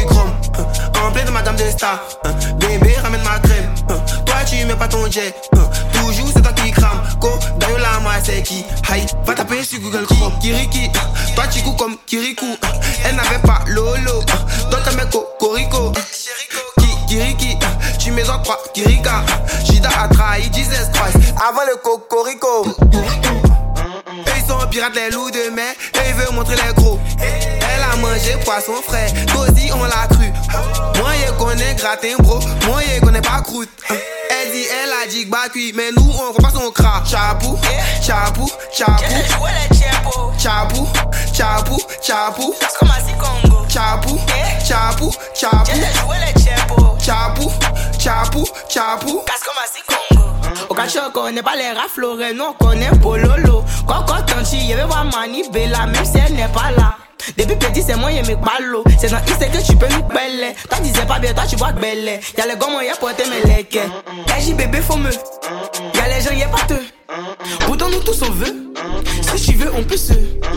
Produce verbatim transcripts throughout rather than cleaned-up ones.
chrome. En plein de madame de star. Bébé, ramène ma crème. Toi, tu mets pas ton jet. Toujours, c'est toi qui crame. Go, d'ailleurs, là, moi, c'est qui? Aïe, va taper sur Google Chrome. Kiriki, toi, tu coups comme Kirikou. Elle n'avait pas Lolo. Toi, t'as mes cocorico. Kiriki, tu mets en trois, Kirika. Jida a trahi Jesus Christ avant le cocorico. Eux ils sont pirates, les loups de mer. Et ils veulent montrer les gros. Elle a mangé poisson frais. Dosi on l'a cru. Moi je connais gratin bro. Moi je connais pas croûte. Elle dit elle a dit bah cuit. Mais nous on voit pas son cra. Chabou, chabou, chabou. Chabou, chabou, chabou. Chabou, chabou, chabou. Chabou, chabou, chabou. Au cachot, on connaît pas les raflorés, nous on connaît Pololo. Coco Tanchi, y'avait voir Mani Bella, même si elle n'est pas là. Depuis petit, c'est moi, y'aime Balo. C'est dans East que tu peux nous belle. Toi, disais pas bien, toi, tu vois belle. Y'a les gars, moi, y'a porté mes lecs. Y'a J bébé, faut me. Y'a les gens, y'a pas te. Pourtant, nous tous on veut. Si tu veux, on peut se.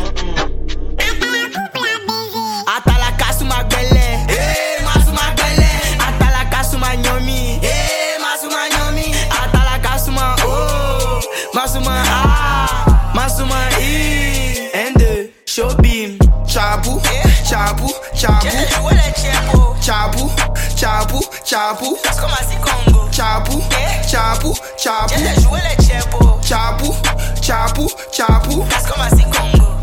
Atala kasu ma belle. Eh, masu ma belle. Atala kasu ma nyomi. Eh, masu ma nyomi. Atala kasu ma oh. Masu ma ah. Masu ma i. And the showbeam. Chabou, chabou, chabou. Chabou, chabou, chabou. Chabou, chabou, chabou. Chabou, chabou, chabou.